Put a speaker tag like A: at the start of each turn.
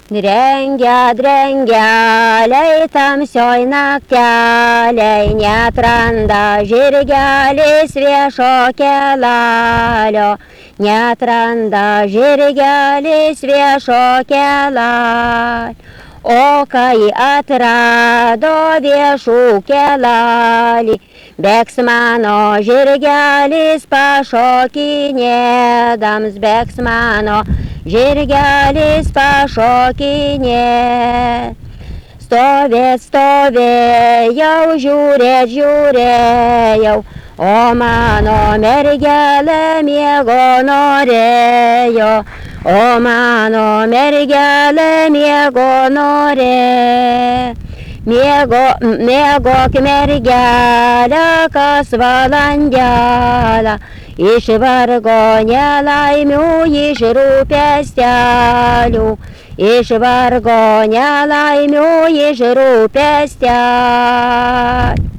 A: Drengia, drengeliai, tamsioj nakteliai, neatranda žirgelis viešo kelalio, neatranda žirgelis viešo kelalio. O kai atrado viešų kelalį, bėgs mano žirgelis pašokinėdams, bėgs mano žirgelis pašokinė. Stovėjau, žiūrėjau, o mano mergelė miego norėjo, o mano mergelė miego norėjo. Miegok mergelė kas valandėlę, iš vargo nelaimių, iš rūpestelių, iš vargo nelaimių, iš rūpestelių.